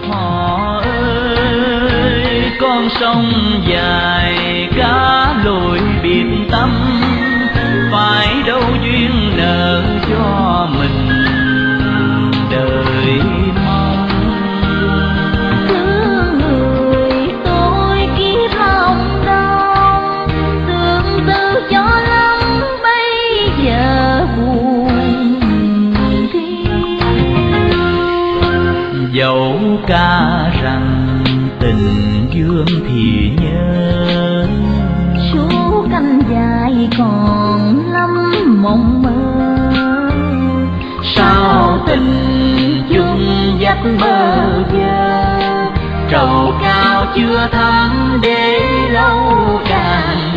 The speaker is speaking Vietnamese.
họ ơi, con sông dài cá lội biệt tâm, phải đâu duyên nợ cho mình đời mong. Thương người tôi kiếp lòng đau, tương tư cho lắm bây giờ buồn riêng. Dẫu ca rằng tình dương thì nhớ, số canh dài còn lắm mộng mơ. sao tình chung dắt bơ vơ, trầu cao chưa thắm để lâu càng